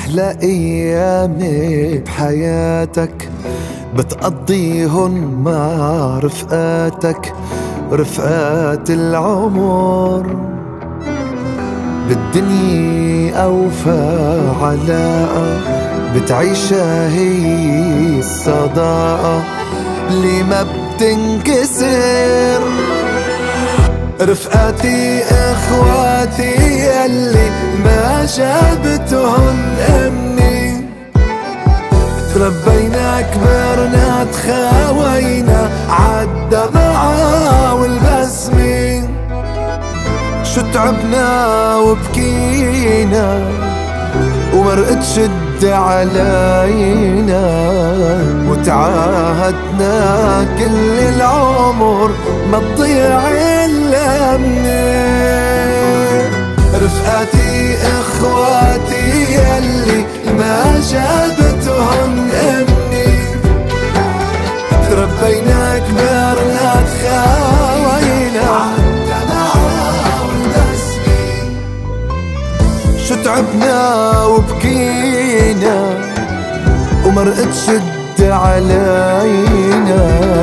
أحلى أيامي بحياتك بتقضيهن مع رفقاتك، رفقات العمر بالدنيا أوفى علاقة بتعيشها هي الصداقة اللي ما بتنكسر. رفقاتي اخواتي يلي ما جابتهن امي، تربينا كبرنا تخاوينا عالدمعة والبسمة، شو تعبنا وبكينا ومرقت شد علينا، وتعاهدنا كل العمر ما تضيع إلا مني. رفقاتي اخواتي يلي ما جابتهن امي، تربينا كبرنا تخاوينا شو تعبنا وبكينا ومرقت شد علينا،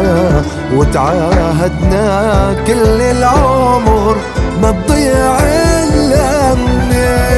وتعاهدنا كل العمر ما تضيع إلا مني.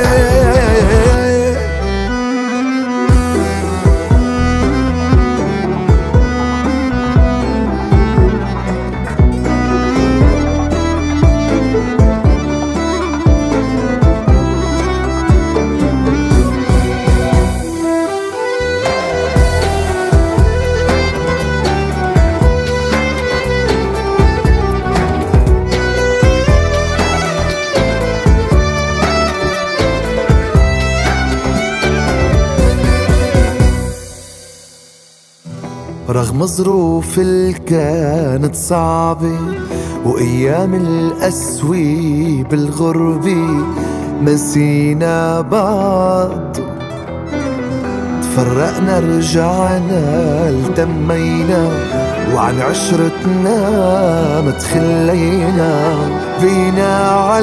رغم ظروف اللي كانت صعبة وأيام القسوة بالغربة، مسينا بعض تفرقنا رجعنا التمينا، وعن عشرتنا متخلينا بينا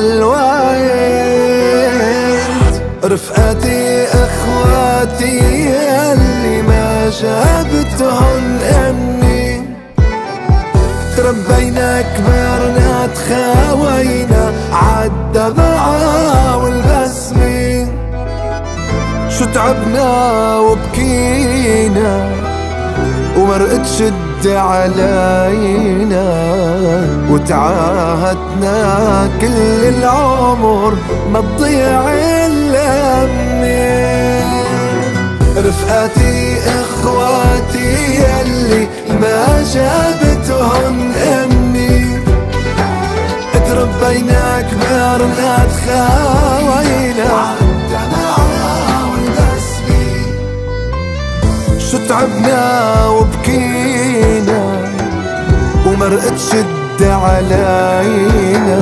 عالوعد. رفقاتي اخواتي يلي ما جابتهن امي، تربينا كبرنا تخاوينا عالدمعة والبسمة، شو تعبنا وبكينا ومرقت شد علينا، وتعاهدنا كل العمر ما تضيع إلا مني. رفقاتي اخواتي يلي ما جابتهن امي، تربينا كبرنا تخاوينا شو تعبنا وبكينا ومرقت شد علينا،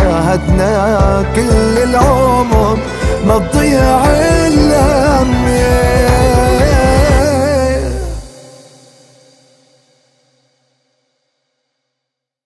وتعاهدنا كل العمر ما تضيع إلا مني.